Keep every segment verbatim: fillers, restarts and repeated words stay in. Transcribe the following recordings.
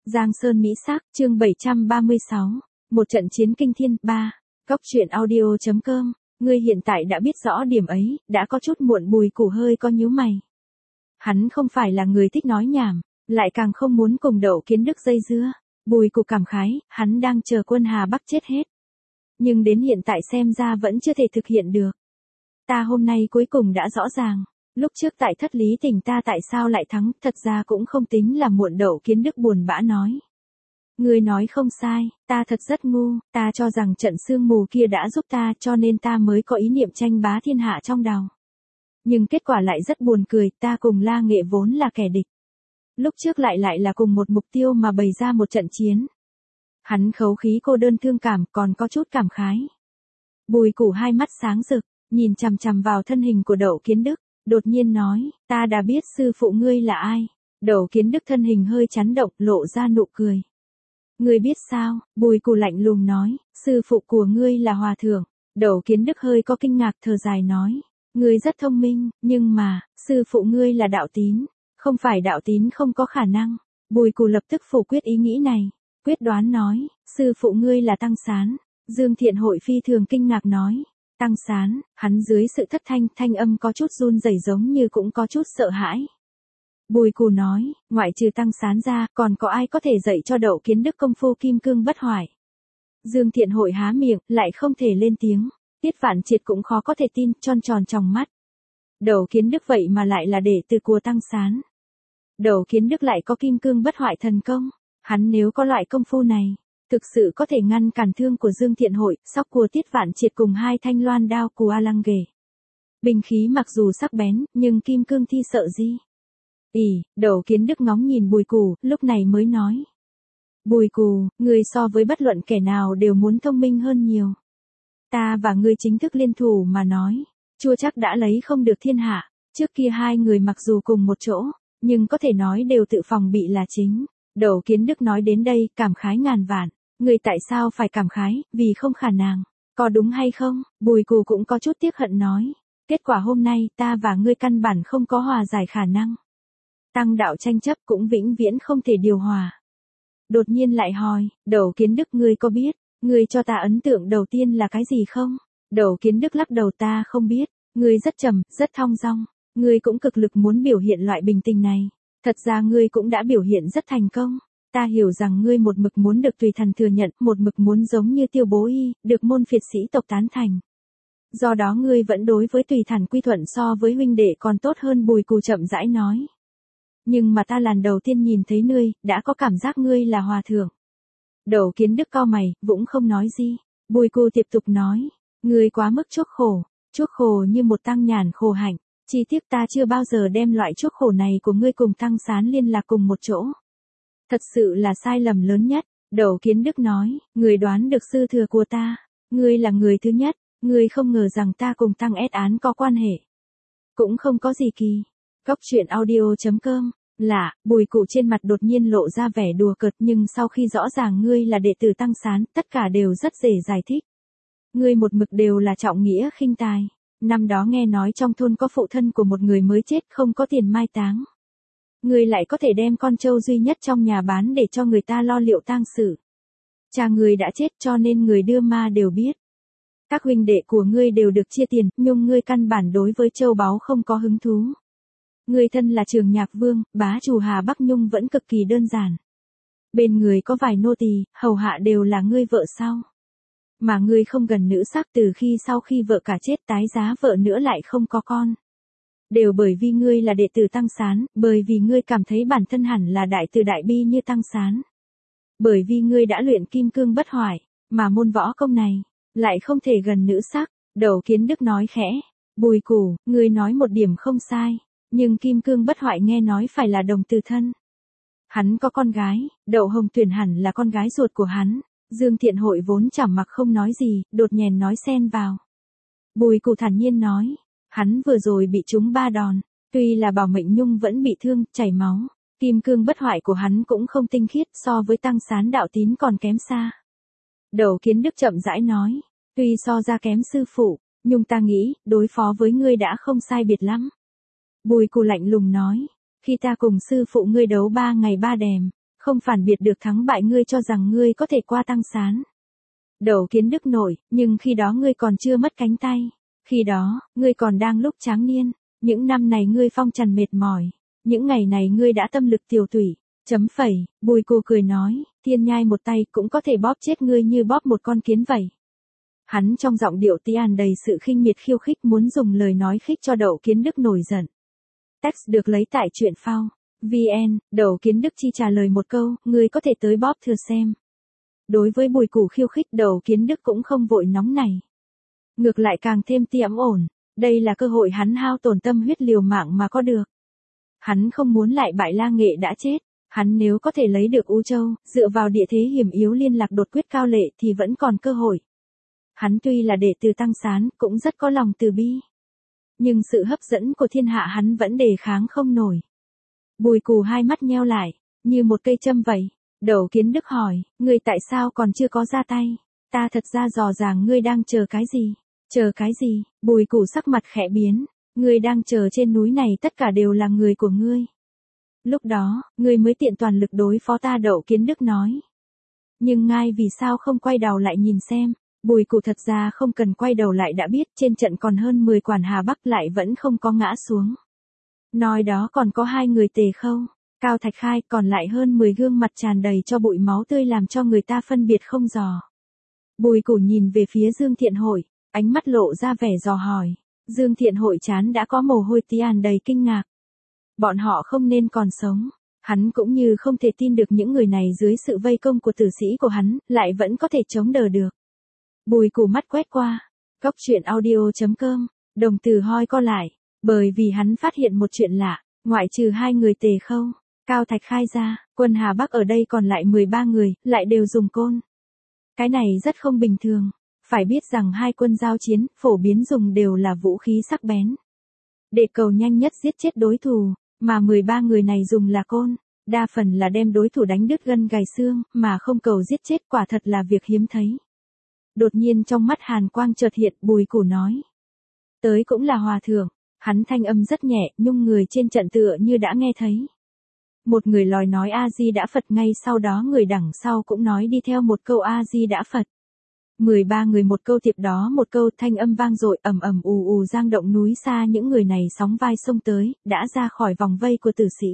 Giang Sơn Mỹ Sắc, chương bảy trăm ba mươi sáu. Một trận chiến kinh thiên, ba. Góc truyện audio chấm com. Ngươi hiện tại đã biết rõ điểm ấy, đã có chút muộn. Bùi Củ hơi có nhíu mày. Hắn không phải là người thích nói nhảm, lại càng không muốn cùng Đậu Kiến Đức dây dưa. Bùi Củ cảm khái, hắn đang chờ quân Hà Bắc chết hết. Nhưng đến hiện tại xem ra vẫn chưa thể thực hiện được. Ta hôm nay cuối cùng đã rõ ràng. Lúc trước tại Thất Lý Tỉnh ta tại sao lại thắng, thật ra cũng không tính là muộn. Đậu Kiến Đức buồn bã nói. Ngươi nói không sai, ta thật rất ngu, ta cho rằng trận sương mù kia đã giúp ta cho nên ta mới có ý niệm tranh bá thiên hạ trong đầu. Nhưng kết quả lại rất buồn cười, ta cùng La Nghệ vốn là kẻ địch. Lúc trước lại lại là cùng một mục tiêu mà bày ra một trận chiến. Hắn khẩu khí cô đơn thương cảm, còn có chút cảm khái. Bùi Củ hai mắt sáng rực, nhìn chằm chằm vào thân hình của Đậu Kiến Đức. Đột nhiên nói, ta đã biết sư phụ ngươi là ai. Đậu Kiến Đức thân hình hơi chấn động, lộ ra nụ cười. Ngươi biết sao? Bùi Củ lạnh lùng nói, sư phụ của ngươi là hòa thượng. Đậu Kiến Đức hơi có kinh ngạc thở dài nói, ngươi rất thông minh, nhưng mà, sư phụ ngươi là Đạo Tín. Không phải Đạo Tín không có khả năng. Bùi Củ lập tức phủ quyết ý nghĩ này. Quyết đoán nói, sư phụ ngươi là Tăng Sán. Dương Thiện Hội phi thường kinh ngạc nói. Tăng Sán, hắn dưới sự thất thanh, thanh âm có chút run rẩy giống như cũng có chút sợ hãi. Bùi Củ nói, ngoại trừ Tăng Sán ra, còn có ai có thể dạy cho Đậu Kiến Đức công phu kim cương bất hoại. Dương Thiện Hội há miệng, lại không thể lên tiếng. Tiết Vạn Triệt cũng khó có thể tin, tròn tròn trong mắt. Đậu Kiến Đức vậy mà lại là đệ tử của Tăng Sán. Đậu Kiến Đức lại có kim cương bất hoại thần công. Hắn nếu có loại công phu này, thực sự có thể ngăn cản thương của Dương Thiện Hội, sóc của Tiết Vạn Triệt cùng hai thanh loan đao của A Lăng Ghề. Binh khí mặc dù sắc bén, nhưng kim cương thi sợ gì? Ỉ, Đậu Kiến Đức ngóng nhìn Bùi Củ, lúc này mới nói. Bùi Củ, ngươi so với bất luận kẻ nào đều muốn thông minh hơn nhiều. Ta và ngươi chính thức liên thủ mà nói, chưa chắc đã lấy không được thiên hạ. Trước kia hai người mặc dù cùng một chỗ, nhưng có thể nói đều tự phòng bị là chính. Đậu Kiến Đức nói đến đây, cảm khái ngàn vạn. Ngươi tại sao phải cảm khái, vì không khả năng. Có đúng hay không? Bùi Củ cũng có chút tiếc hận nói. Kết quả hôm nay ta và ngươi căn bản không có hòa giải khả năng. Tăng đạo tranh chấp cũng vĩnh viễn không thể điều hòa. Đột nhiên lại hỏi, Đậu Kiến Đức ngươi có biết, ngươi cho ta ấn tượng đầu tiên là cái gì không? Đậu Kiến Đức lắc đầu ta không biết, ngươi rất trầm, rất thong dong, ngươi cũng cực lực muốn biểu hiện loại bình tĩnh này. Thật ra ngươi cũng đã biểu hiện rất thành công. Ta hiểu rằng ngươi một mực muốn được tùy thần thừa nhận, một mực muốn giống như Tiêu Bố Y, được môn phiệt sĩ tộc tán thành. Do đó ngươi vẫn đối với tùy thần quy thuận so với huynh đệ còn tốt hơn. Bùi Củ chậm rãi nói. Nhưng mà ta lần đầu tiên nhìn thấy ngươi, đã có cảm giác ngươi là hòa thượng. Đậu Kiến Đức cau mày, cũng không nói gì. Bùi Củ tiếp tục nói, ngươi quá mức chuốc khổ, chuốc khổ như một tăng nhàn khổ hạnh. Chi tiết ta chưa bao giờ đem loại chuốc khổ này của ngươi cùng Tăng Sán liên lạc cùng một chỗ. Thật sự là sai lầm lớn nhất. Đậu Kiến Đức nói, ngươi đoán được sư thừa của ta. Ngươi là người thứ nhất, ngươi không ngờ rằng ta cùng Tăng ét án có quan hệ. Cũng không có gì kỳ. Góc truyện audio chấm com. Lạ, Bùi Củ trên mặt đột nhiên lộ ra vẻ đùa cợt, nhưng sau khi rõ ràng ngươi là đệ tử Tăng Sán, tất cả đều rất dễ giải thích. Ngươi một mực đều là trọng nghĩa khinh tài. Năm đó nghe nói trong thôn có phụ thân của một người mới chết không có tiền mai táng. Ngươi lại có thể đem con trâu duy nhất trong nhà bán để cho người ta lo liệu tang sự. Cha ngươi đã chết cho nên người đưa ma đều biết. Các huynh đệ của ngươi đều được chia tiền, nhưng ngươi căn bản đối với châu báu không có hứng thú. Ngươi thân là Trường Nhạc Vương, bá chủ Hà Bắc Nhung vẫn cực kỳ đơn giản. Bên người có vài nô tỳ, hầu hạ đều là ngươi vợ sau. Mà ngươi không gần nữ sắc, từ khi sau khi vợ cả chết tái giá vợ nữa lại không có con. Đều bởi vì ngươi là đệ tử Tăng Sán, bởi vì ngươi cảm thấy bản thân hẳn là đại từ đại bi như Tăng Sán. Bởi vì ngươi đã luyện kim cương bất hoại, mà môn võ công này, lại không thể gần nữ sắc. Đậu Kiến Đức nói khẽ, Bùi Củ, ngươi nói một điểm không sai, nhưng kim cương bất hoại nghe nói phải là đồng từ thân. Hắn có con gái, Đậu Hồng Tuyền hẳn là con gái ruột của hắn. Dương Thiện Hội vốn chẳng mặc không nói gì, đột nhiên nói xen vào. Bùi Củ thản nhiên nói, hắn vừa rồi bị trúng ba đòn, tuy là Bảo Mệnh Nhung vẫn bị thương, chảy máu. Kim cương bất hoại của hắn cũng không tinh khiết, so với Tăng Sán Đạo Tín còn kém xa. Đậu Kiến Đức chậm rãi nói, tuy so ra kém sư phụ, nhưng ta nghĩ, đối phó với ngươi đã không sai biệt lắm. Bùi Củ lạnh lùng nói, khi ta cùng sư phụ ngươi đấu ba ngày ba đêm, Không phản biệt được thắng bại ngươi cho rằng ngươi có thể qua Tăng Sán. Đậu Kiến Đức nổi, nhưng khi đó ngươi còn chưa mất cánh tay. Khi đó, ngươi còn đang lúc tráng niên. Những năm này ngươi phong trần mệt mỏi. Những ngày này ngươi đã tâm lực tiều tủy. Chấm phẩy, Bùi Cù cười nói, Thiên Nhai một tay cũng có thể bóp chết ngươi như bóp một con kiến vậy. Hắn trong giọng điệu tràn đầy sự khinh miệt khiêu khích, muốn dùng lời nói khích cho Đậu Kiến Đức nổi giận. Text được lấy tại truyện phao. vê en, Đậu Kiến Đức chi trả lời một câu, ngươi có thể tới bóp thử xem. Đối với Bùi Cù khiêu khích, Đậu Kiến Đức cũng không vội nóng này. Ngược lại càng thêm tiệm ổn, đây là cơ hội hắn hao tổn tâm huyết liều mạng mà có được. Hắn không muốn lại bại La Nghệ đã chết, hắn nếu có thể lấy được U Châu, dựa vào địa thế hiểm yếu liên lạc đột quyết cao lệ thì vẫn còn cơ hội. Hắn tuy là đệ tử Tăng Sán, cũng rất có lòng từ bi. Nhưng sự hấp dẫn của thiên hạ hắn vẫn đề kháng không nổi. Bùi Cù hai mắt nheo lại, như một cây châm vậy. Đậu Kiến Đức hỏi, ngươi tại sao còn chưa có ra tay? Ta thật ra dò dàng ngươi đang chờ cái gì? Chờ cái gì? Bùi Cù sắc mặt khẽ biến. Ngươi đang chờ trên núi này tất cả đều là người của ngươi. Lúc đó, ngươi mới tiện toàn lực đối phó ta, Đậu Kiến Đức nói. Nhưng ngài vì sao không quay đầu lại nhìn xem? Bùi Cù thật ra không cần quay đầu lại đã biết trên trận còn hơn mười quản Hà Bắc lại vẫn không có ngã xuống. Nói đó còn có hai người Tề Khâu, Cao Thạch Khai, còn lại hơn mười gương mặt tràn đầy cho bụi máu tươi làm cho người ta phân biệt không dò. Bùi Cù nhìn về phía Dương Thiện Hội, ánh mắt lộ ra vẻ dò hỏi. Dương Thiện Hội trán đã có mồ hôi tràn đầy kinh ngạc. Bọn họ không nên còn sống. Hắn cũng như không thể tin được những người này dưới sự vây công của tử sĩ của hắn, lại vẫn có thể chống đỡ được. Bùi Cù mắt quét qua. Góc truyện audio chấm com, đồng tử hoi co lại, bởi vì hắn phát hiện một chuyện lạ, ngoại trừ hai người Tề Khâu, Cao Thạch Khai ra, quân Hà Bắc ở đây còn lại mười ba người, lại đều dùng côn. Cái này rất không bình thường. Phải biết rằng hai quân giao chiến, phổ biến dùng đều là vũ khí sắc bén. Để cầu nhanh nhất giết chết đối thủ, mà mười ba người này dùng là côn, đa phần là đem đối thủ đánh đứt gân gài xương, mà không cầu giết chết, quả thật là việc hiếm thấy. Đột nhiên trong mắt hàn quang chợt hiện, Bùi Cù nói. Tới cũng là hòa thượng, hắn thanh âm rất nhẹ, nhưng người trên trận tựa như đã nghe thấy. Một người lòi nói A-di-đà Phật, ngay sau đó người đằng sau cũng nói đi theo một câu A-di-đà Phật. mười ba người một câu tiếp đó một câu, thanh âm vang dội ầm ầm ù ù giang động núi xa, những người này sóng vai xông tới, đã ra khỏi vòng vây của tử sĩ.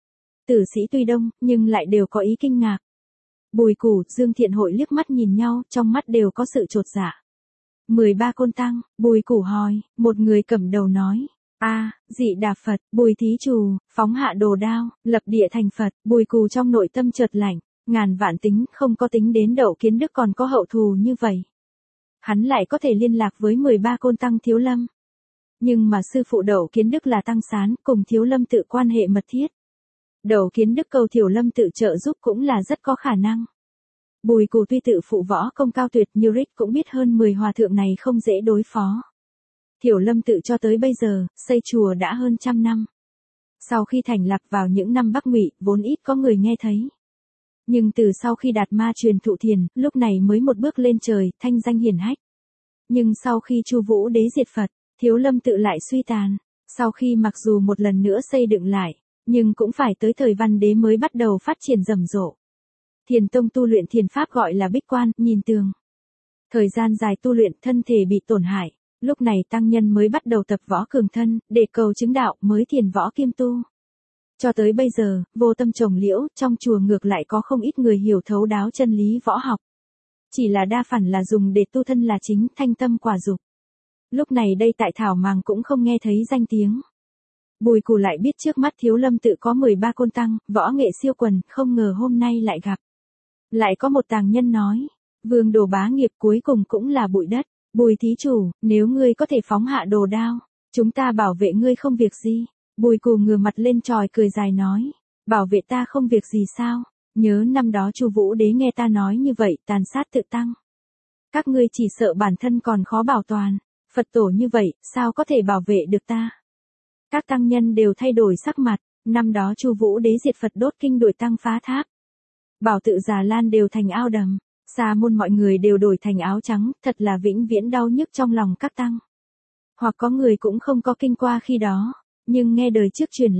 Tử sĩ tuy đông, nhưng lại đều có ý kinh ngạc. Bùi Cù, Dương Thiện Hội liếc mắt nhìn nhau, trong mắt đều có sự chột dạ. mười ba côn tăng, Bùi Cù hỏi, một người cầm đầu nói. A, dị đà Phật, Bùi thí chủ, phóng hạ đồ đao, lập địa thành Phật. Bùi Cù trong nội tâm chợt lạnh, ngàn vạn tính, không có tính đến Đậu Kiến Đức còn có hậu thù như vậy. Hắn lại có thể liên lạc với mười ba côn tăng Thiếu Lâm. Nhưng mà sư phụ Đậu Kiến Đức là Tăng Sán, cùng Thiếu Lâm tự quan hệ mật thiết. Đậu Kiến Đức cầu Thiếu Lâm tự trợ giúp cũng là rất có khả năng. Bùi Cù tuy tự phụ võ công cao tuyệt, như Rick cũng biết hơn mười hòa thượng này không dễ đối phó. Thiểu Lâm tự cho tới bây giờ, xây chùa đã hơn trăm năm. Sau khi thành lập vào những năm Bắc Ngụy, vốn ít có người nghe thấy. Nhưng từ sau khi Đạt Ma truyền thụ thiền, lúc này mới một bước lên trời, thanh danh hiển hách. Nhưng sau khi Chu Vũ Đế diệt Phật, Thiếu Lâm tự lại suy tàn. Sau khi mặc dù một lần nữa xây dựng lại, nhưng cũng phải tới thời Văn Đế mới bắt đầu phát triển rầm rộ. Thiền tông tu luyện thiền pháp gọi là bích quan, nhìn tường. Thời gian dài tu luyện, thân thể bị tổn hại. Lúc này tăng nhân mới bắt đầu tập võ cường thân, để cầu chứng đạo, mới thiền võ kiêm tu. Cho tới bây giờ, vô tâm trồng liễu, trong chùa ngược lại có không ít người hiểu thấu đáo chân lý võ học. Chỉ là đa phần là dùng để tu thân là chính, thanh tâm quả dục. Lúc này đây tại Thảo Màng cũng không nghe thấy danh tiếng. Bùi Cù lại biết trước mắt Thiếu Lâm tự có mười ba côn tăng, võ nghệ siêu quần, không ngờ hôm nay lại gặp. Lại có một tàng nhân nói, Vương Đồ bá nghiệp cuối cùng cũng là bụi đất. Bùi thí chủ, nếu ngươi có thể phóng hạ đồ đao, chúng ta bảo vệ ngươi không việc gì. Bùi Cù ngửa mặt lên tròi cười dài nói, bảo vệ ta không việc gì sao? Nhớ năm đó Chu Vũ Đế nghe ta nói như vậy, tàn sát tự tăng. Các ngươi chỉ sợ bản thân còn khó bảo toàn, Phật tổ như vậy, sao có thể bảo vệ được ta? Các tăng nhân đều thay đổi sắc mặt, năm đó Chu Vũ Đế diệt Phật đốt kinh đuổi tăng phá tháp. Bảo tự Già Lan đều thành ao đầm. Sa môn mọi người đều đổi thành áo trắng, thật là vĩnh viễn đau nhức trong lòng các tăng. Hoặc có người cũng không có kinh qua khi đó, nhưng nghe đời trước truyền lại,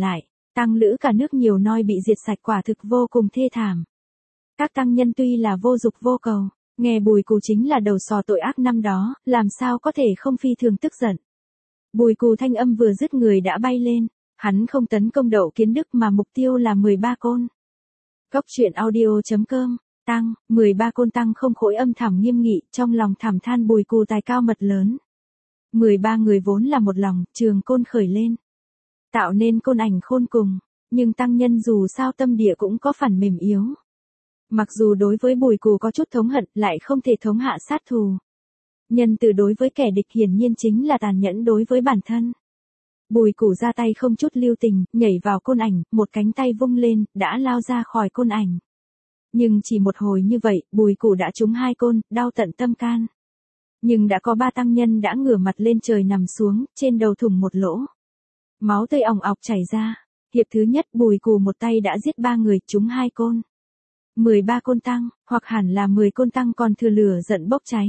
Tăng lữ cả nước nhiều noi bị diệt sạch quả thực vô cùng thê thảm. Các tăng nhân tuy là vô dục vô cầu, nghe Bùi Cù chính là đầu sò tội ác năm đó, làm sao có thể không phi thường tức giận. Bùi Cù thanh âm vừa dứt người đã bay lên, hắn không tấn công Đậu Kiến Đức mà mục tiêu là mười ba côn. Cốc truyện audio chấm com, tăng, mười ba côn tăng không khối âm thầm nghiêm nghị, trong lòng thầm than Bùi Cù tài cao mật lớn. mười ba người vốn là một lòng, trường côn khởi lên. Tạo nên côn ảnh khôn cùng, nhưng tăng nhân dù sao tâm địa cũng có phần mềm yếu. Mặc dù đối với Bùi Cù có chút thống hận, lại không thể thống hạ sát thù. Nhân từ đối với kẻ địch hiển nhiên chính là tàn nhẫn đối với bản thân. Bùi Cù ra tay không chút lưu tình, nhảy vào côn ảnh, một cánh tay vung lên, đã lao ra khỏi côn ảnh. Nhưng chỉ một hồi như vậy, Bùi Cù đã trúng hai côn, đau tận tâm can. Nhưng đã có ba tăng nhân đã ngửa mặt lên trời nằm xuống, trên đầu thủng một lỗ. Máu tươi ỏng ọc chảy ra. Hiệp thứ nhất Bùi Cù một tay đã giết ba người, trúng hai côn. mười ba côn tăng, hoặc hẳn là mười côn tăng còn thừa lửa giận bốc cháy.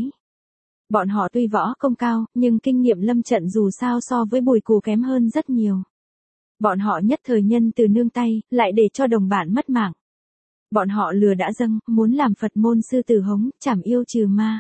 Bọn họ tuy võ công cao, nhưng kinh nghiệm lâm trận dù sao so với Bùi Cù kém hơn rất nhiều. Bọn họ nhất thời nhân từ nương tay, lại để cho đồng bạn mất mạng. Bọn họ lừa đã dâng, muốn làm Phật môn sư tử hống, chảm yêu trừ ma.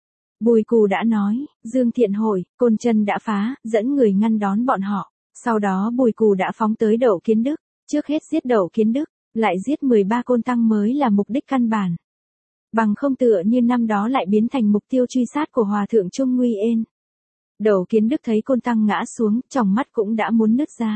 Bùi Cù đã nói, Dương Thiện Hội, Côn Chân đã phá, dẫn người ngăn đón bọn họ. Sau đó Bùi Cù đã phóng tới Đậu Kiến Đức, trước hết giết Đậu Kiến Đức, lại giết mười ba côn tăng mới là mục đích căn bản. Bằng không tựa như năm đó lại biến thành mục tiêu truy sát của Hòa Thượng Trung Nguy Ên. Đậu Kiến Đức thấy côn tăng ngã xuống, tròng mắt cũng đã muốn nứt ra.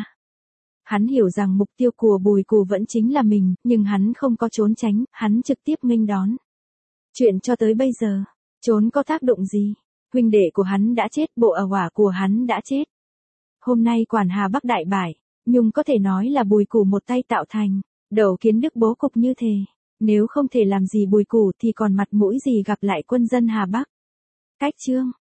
Hắn hiểu rằng mục tiêu của Bùi Cù vẫn chính là mình, nhưng hắn không có trốn tránh, hắn trực tiếp nghênh đón. Chuyện cho tới bây giờ, trốn có tác dụng gì? Huynh đệ của hắn đã chết, bộ ở hỏa của hắn đã chết. Hôm nay quản Hà Bắc đại bại, nhưng có thể nói là Bùi Cù một tay tạo thành. Đậu Kiến Đức bố cục như thế, nếu không thể làm gì Bùi Cù thì còn mặt mũi gì gặp lại quân dân Hà Bắc. Cách chương